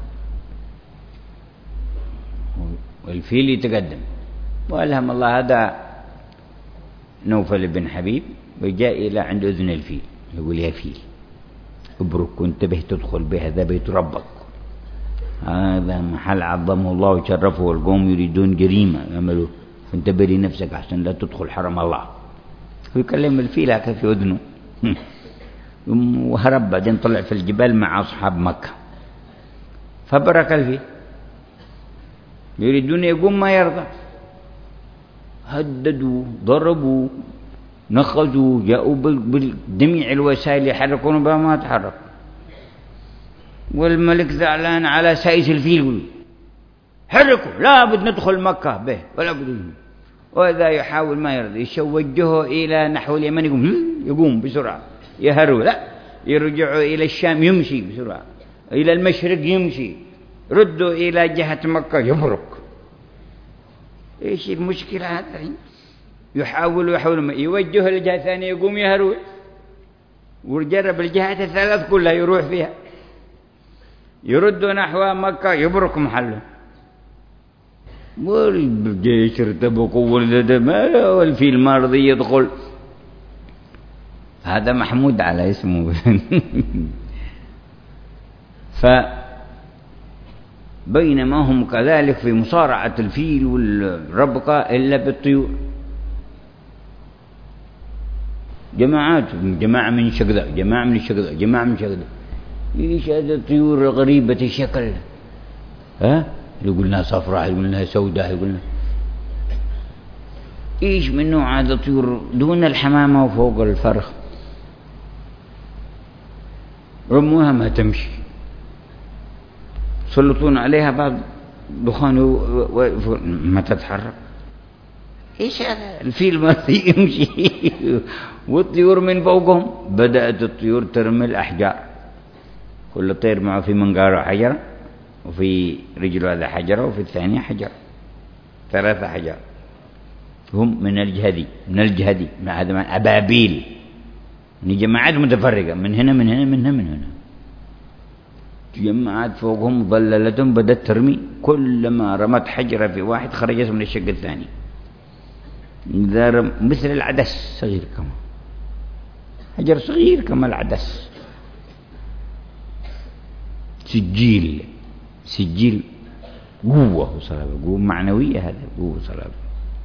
والفيل يتقدم، وألهم الله هذا نوفل بن حبيب، وجاء إلى عند أذن الفيل يقول: يا فيل ابرك وانتبه تدخل به، هذا بيت ربك، هذا محل عظمه الله وشرفه، والقوم يريدون جريمة يعملوه، فانتبه لنفسك أحسن لا تدخل حرم الله. ويكلم الفيل هكذا في أذنه وهرب. بعدين طلع في الجبال مع أصحاب مكة، فبرك الفيل يريدون يقوم ما يرضى، هددوا ضربوا نخذوا جاءوا بجميع الوسائل يحركون بها ما تحرك. والملك زعلان على سائس الفيل يقول: حركوا، لا بد ندخل مكة به ولا بد. وإذا يحاول ما يرضى يوجهه إلى نحو اليمن يقوم بسرعة يهرول، لا يرجعوا إلى الشام يمشي بسرعة، إلى المشرق يمشي، ردوا إلى جهة مكة يبرك. إيش المشكلة هذا؟ يحاول يوجه الجهة الثانية يقوم يهرول، وجرب الجهات الثلاث كلها يروح فيها، يردوا نحو مكة يبرك محله. والجيش ارتبكوا والفيل ما رضي يدخل. هذا محمود على اسمه. فبينما هم كذلك في مصارعة الفيل والربقة إلا بالطيور، جماعات، جماعة من شقدة، جماعة من الشقدة، جماعة من شقدة. إيش هذا الطيور غريبة الشكل؟ يقولنا صفراء، يقولنا سوداء، يقولنا إيش من نوع هذا الطيور دون الحمامة وفوق الفرخ. رموها ما تمشي، سلطون عليها بعض دخان ما تتحرك. إيش هذا؟ الفيل ما يمشي والطيور من فوقهم. بدأت الطيور ترمي الأحجار، كل طير معه في منقاره حجرة، وفي رجله هذا حجرة، وفي الثانية حجرة، 3 حجر. هم من الجهدي من هذا من أبابيل، من جماعات متفرقة من هنا من هنا من هنا من هنا، جماعات فوقهم ظللتهم بدأت ترمي، كلما رمت حجرة في واحد خرجت من الشق الثاني، مثل العدس صغير كما حجر صغير كما العدس، سجيل قوة وصلابة، قوة معنوية، هذا قوة وصلابة.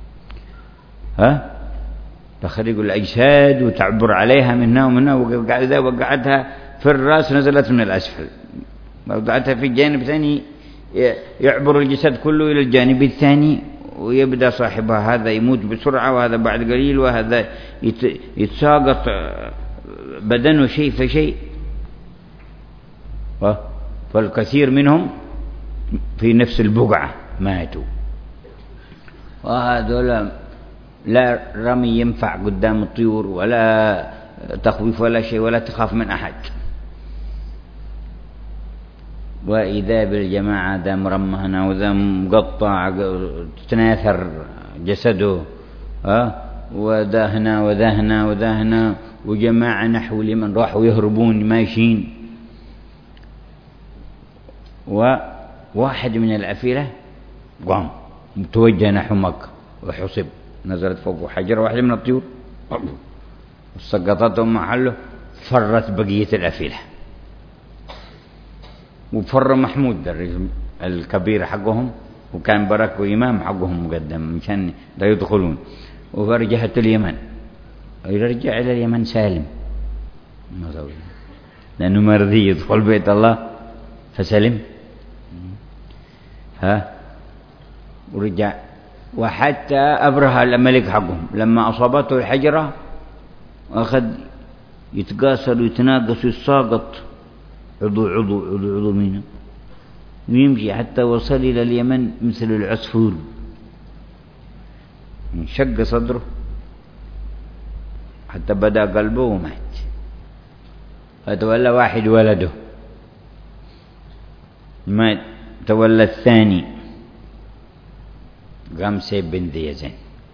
تخرج الأجساد وتعبر عليها من هنا ومن هنا، إذا وقعتها في الرأس نزلت من الأسفل، وقعتها في الجانب الثاني يعبر الجسد كله إلى الجانب الثاني، ويبدأ صاحبها هذا يموت بسرعة وهذا بعد قليل، وهذا يتساقط بدنه شيء فشيء. فالكثير منهم في نفس البقعة ماتوا. وهذول لا رمي ينفع قدام الطيور، ولا تخويف ولا شيء، ولا تخاف من أحد. وإذا بالجماعة ذا مرمى هنا وذا مقطع تتناثر جسده، وذا هنا وذا هنا وذا هنا، وجماعة نحو اليمن راحوا يهربون ماشيين. وواحد من الأفئدة قام متوجه نحو مكة وحصب، نزلت فوق حجرة واحدة من الطيور وسقطتهم محله، فرت بقية الأفئدة. وفر محمود الكبير حقهم، وكان برك وإمام حقهم مقدم مشان لا يدخلون. ورجعت اليمن، يرجع إلى اليمن سالم، لأنه ما رضي يدخل بيت الله فسلم. ورجع. وحتى أبرهة الملك حقهم لما أصابته الحجرة أخذ يتقاسر ويتناقص ويساقط عضو منه، ويمشي حتى وصل إلى اليمن مثل العصفور، انشق صدره حتى بدأ قلبه ومات. فتولى واحد ولده مات، تولى الثاني قام سيب بن ذي يزن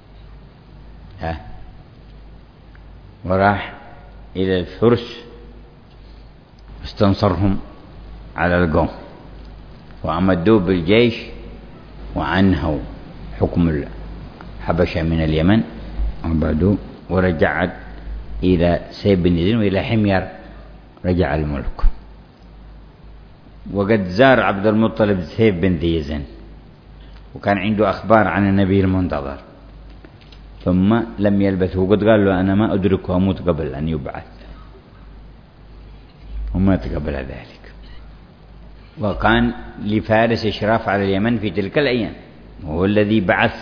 وراح إلى الفرس، استنصرهم على القوم وأمدوه بالجيش، وعنهوا حكم الحبشة من اليمن وبعدوا، ورجعت إلى سيب بن يزن وإلى حمير رجع الملك. وقد زار عبد المطلب سيب بن ذي يزن، وكان عنده أخبار عن النبي المنتظر، ثم لم يلبث وقد قال له أنا ما أدرك وأموت قبل أن يبعث، ومات قبل ذلك. وكان لفارس إشراف على اليمن في تلك الأيام، وهو الذي بعث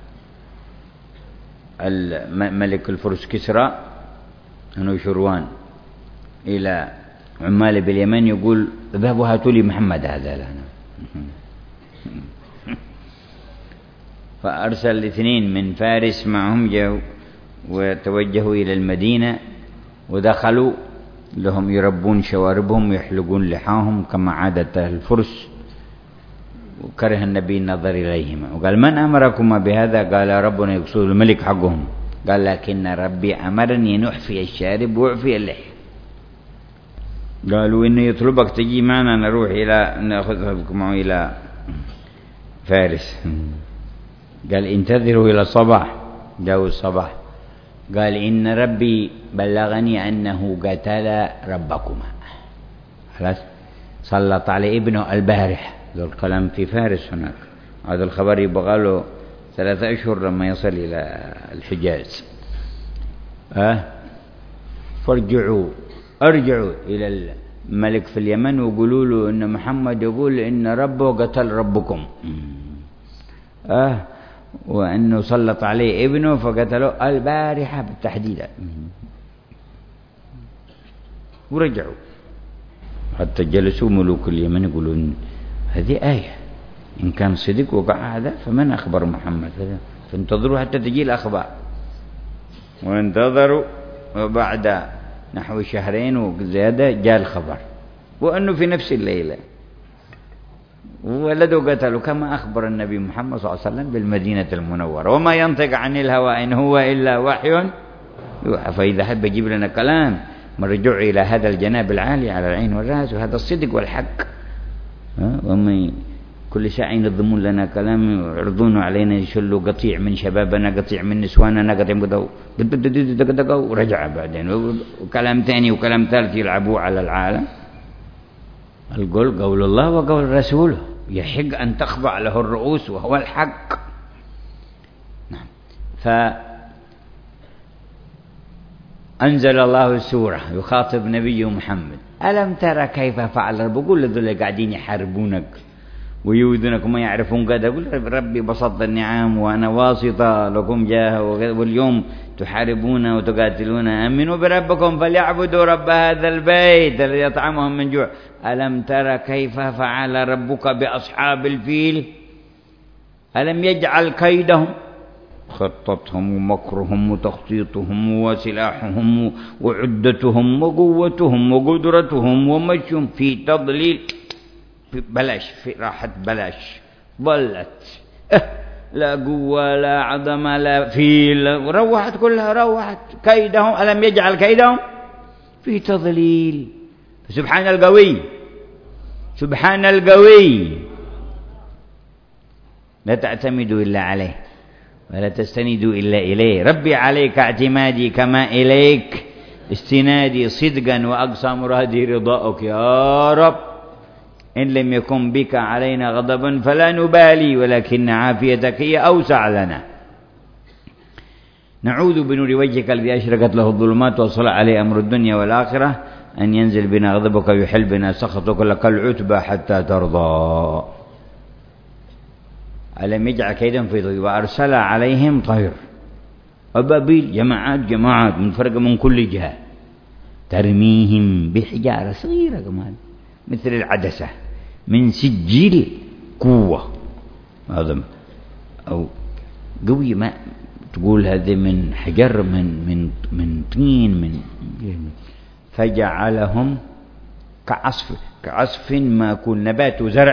ملك الفرس كسرى أنوشروان إلى عمال باليمن يقول ذهبوا هاتوا لي محمد هذا لنا. فأرسل الاثنين من فارس معهم، جاءوا وتوجهوا إلى المدينة، ودخلوا لهم يربون شواربهم ويحلقون لحاهم كما عادة الفرس. وكره النبي النظر إليهما، وقال من أمركما بهذا؟ قال ربنا، يقصد الملك حقهم. قال لكن ربي أمرني أن أحفي الشارب وأعفي اللحية. قالوا إنه يطلبك تجي معنا نروح إلى نأخذك معه إلى فارس. قال انتظروا إلى الصباح. جاءوا الصباح، قال إن ربي بلغني أنه قتل ربكما، خلاص سلط على ابنه البارح. ذو الكلام في فارس هناك، هذا الخبر يبغى له 3 أشهر لما يصل إلى الحجاز. أرجعوا إلى الملك في اليمن وقولوا له إن محمد يقول إن ربه قتل ربكم، وأنه سلط عليه ابنه فقتله البارحة بالتحديد. ورجعوا حتى جلسوا ملوك اليمن يقولون هذه آية، إن كان صدق وقع هذا فمن أخبر محمد؟ فانتظروا حتى تجي الأخبار. وانتظروا، وبعد نحو 2 وزيادة جاء الخبر، وأنه في نفس الليلة ولده قتلوا كما أخبر النبي محمد صلى الله عليه وسلم بالمدينة المنورة، وما ينطق عن الهوى إن هو إلا وحي يوحى. فإذا حب يجيب لنا كلام مرجع إلى هذا الجناب العالي على العين والرأس، وهذا الصدق والحق. وما كل ساعة ينظمون لنا كلام يعرضونه علينا، يشلوا قطيع من شبابنا، قطيع من نسواننا، قطيع من ورجع بعدين وكلام ثاني وكلام ثالث يلعبوه على العالم. القول قول الله وقول رسوله، يحق أن تخضع له الرؤوس وهو الحق. نعم. فأنزل الله السورة يخاطب نبي محمد: ألم ترى كيف فعل ربك؟ قل لذول قاعدين يحاربونك ويؤذونك وما يعرفون قدر، قل ربي بسط النعم وأنا واسطة لكم جاه، واليوم تحاربون وتقاتلون. أمنوا بربكم فليعبدوا رب هذا البيت الذي يطعمهم من جوع. ألم ترى كيف فعل ربك بأصحاب الفيل؟ ألم يجعل كيدهم، خطتهم ومكرهم وتخطيطهم وسلاحهم وعدتهم وقوتهم وقدرتهم ومشيهم في تضليل، بلاش، في راحة بلاش، ضلت لا قوة لا عظمة لا فيل، روحت كلها، روحت. كيدهم، ألم يجعل كيدهم في تضليل. سبحان القوي، سبحان القوي، لا تعتمدوا إلا عليه ولا تستندوا إلا إليه. ربي عليك اعتمادي كما إليك استنادي، صدقا وأقصى مرادي رضاؤك يا رب. إن لم يكن بك علينا غضبا فلا نبالي، ولكن عافيتك هي أوسع لنا. نعوذ بنور وجهك الذي أشرقت له الظلمات وصلى عليه أمر الدنيا والآخرة أن ينزل بنا غضبك ويحل بنا سخطك لك العتبى حتى ترضى. ألم يجعل كيدهم في ضيق وأرسل عليهم طير أبابيل، جماعات منفرقة من كل جهة، ترميهم بحجارة صغيرة كمان مثل العدسة من سجيل، قوة هذا أو قوي، ما تقول هذه من حجر من طين من فجعلهم كعصف ماكول، نبات وزرع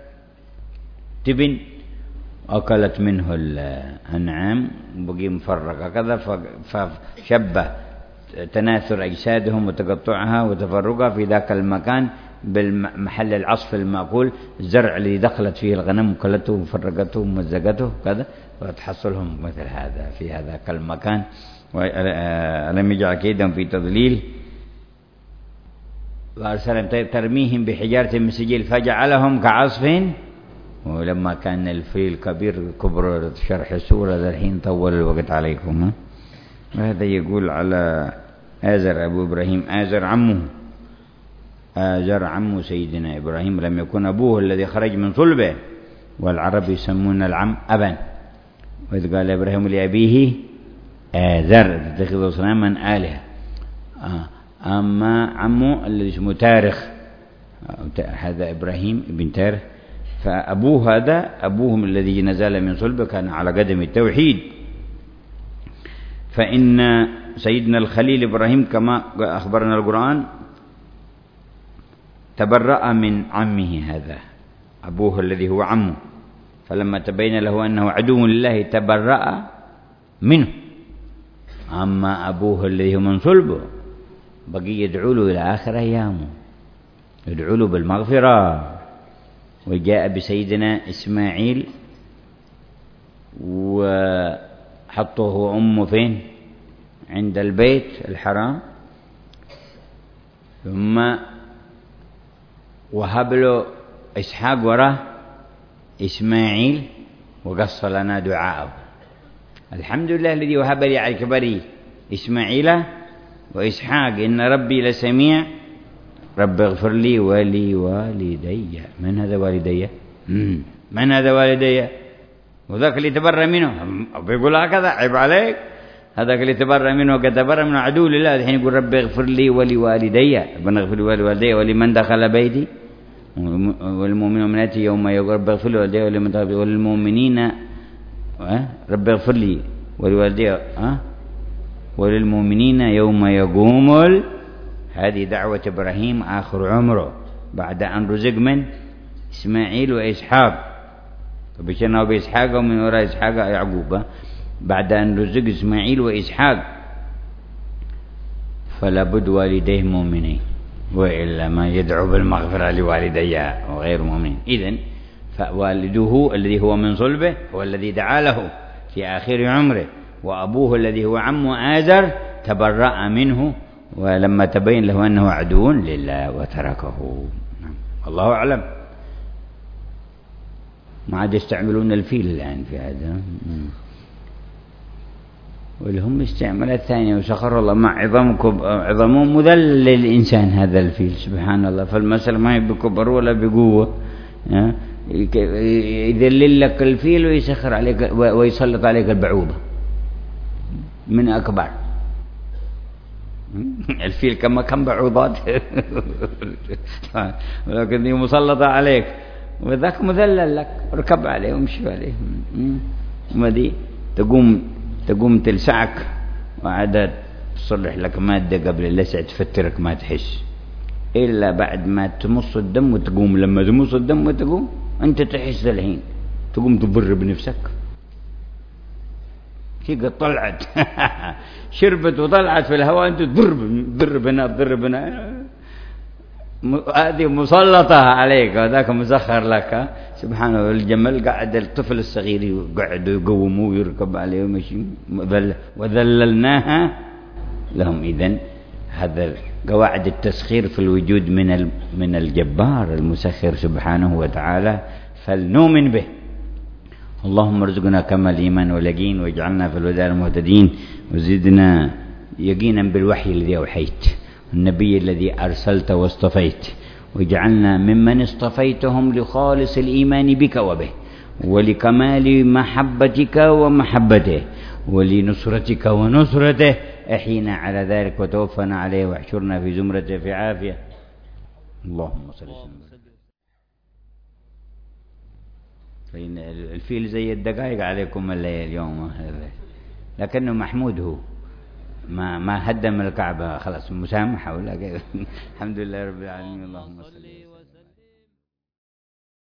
تبن أكلت منه الأنعام بقي مفرقة كذا، فشبه تناثر أجسادهم وتقطعها وتفرقها في ذاك المكان بالمحل العصف المأكول، الزرع اللي دخلت فيه الغنم وكلته وفرقته ومزقته كذا، وتحصلهم مثل هذا في هذاك المكان. ألم يجعل كيدهم في تضليل وأرسل ترميهم بحجارة من سجيل فجعلهم كعصف. ولما كان الفيل كبر شرح السورة الحين طول الوقت عليكم. وهذا يقول على آزر أبو إبراهيم، آزر عمه، آزر عم سيدنا إبراهيم، لم يكن أبوه الذي خرج من صلبه، والعرب يسمون العم أبا. وإذ قال إبراهيم لأبيه آزر تتخذ صناما آلهة. أما عمه الذي اسمه تارخ، هذا إبراهيم ابن تارخ، فأبوه هذا أبوهم الذي نزل من صلبه كان على قدم التوحيد. فإن سيدنا الخليل إبراهيم كما أخبرنا القرآن تبرأ من عمه هذا، أبوه الذي هو عمه، فلما تبين له أنه عدو لله تبرأ منه. أما أبوه الذي هو من صلبه بقي يدعو له إلى آخر أيامه، يدعو له بالمغفرة. وجاء بسيدنا إسماعيل وحطه أمه فين؟ عند البيت الحرام، ثم وهب له إسحاق وراه إسماعيل، وقص لنا دعاءه. الحمد لله الذي وهب لي على الكبر إسماعيل وإسحاق إن ربي لسميع. رب اغفر لي ولي والدي. من هذا والدي؟ من هذا والدي؟ وذاك اللي تبرأ منه بيقول هكذا، عيب عليك. هذاك اللي تبرأ منه وقد تبرأ منه عدو لله، الحين يقول رب اغفر لي ولوالدي، ربنا اغفر لي ولوالدي ولمن دخل بيتي والمؤمنين والمؤمنات يوم يقول رب اغفر لي ولوالدي ولمن دخل بيتي وللمؤمنين رب اغفر لي ولوالدي وللمؤمنين يوم يقوم. هذه دعوة إبراهيم آخر عمره بعد أن رزق من إسماعيل وإسحاق، فبشرناه بإسحاق ومن وراء إسحاق يعقوب. بعد أن رزق إسماعيل وإسحاق فلا بد والديه مؤمنين، وإلا ما يدعو بالمغفرة لوالديه وغير مؤمنين. إذن فوالده الذي هو من صلبه هو الذي دعا له في آخر عمره، وأبوه الذي هو عم آزر تبرأ منه ولما تبين له أنه عدو لله وتركه. الله أعلم. ما عاد يستعملون الفيل الآن في هذا. ولهم استعمالات ثانية. وسخر الله مع عظمه مذلل للإنسان هذا الفيل سبحان الله. فالمسألة ما هي بكبر ولا بقوة، يذلل لك الفيل ويسخر عليك ويسلط عليك البعوضة من أكبر. الفيل كم بعوضات ولكن دي مسلطة عليك، وذاك مذلل لك، اركب عليه وامشي عليه. ما دي تقوم تلسعك وعادة تصلح لك مادة قبل اللسع تفترك ما تحس إلا بعد ما تمص الدم وتقوم. لما تمص الدم وتقوم أنت تحس الحين، تقوم تضر بنفسك. قد طلعت شربت وطلعت في الهواء، أنت تضرب هنا. هذه مسلطة عليك وذاك مسخر لك سبحانه. الجمل قاعد الطفل الصغير يقعد ويقومه ويركب عليه ومشي، وذللناها لهم. إذن هذا قواعد التسخير في الوجود من الجبار المسخر سبحانه وتعالى، فلنؤمن به. اللهم ارزقنا كمال الإيمان واليقين، واجعلنا في الهدى المهتدين، وزدنا يقينا بالوحي الذي أوحيت، النبي الذي أرسلت واصطفيت، واجعلنا ممن اصطفيتهم لخالص الإيمان بك وبه، ولكمال محبتك ومحبته، ولنصرتك ونصرته. أحينا على ذلك وتوفنا عليه، واحشرنا في زمرته في عافية. اللهم صل وسلم. الفيل زي الدقائق عليكم الليل اليوم، لكنه محمود هو ما هدم الكعبة خلاص، مسامحة ولا الحمد لله رب العالمين. اللهم صل.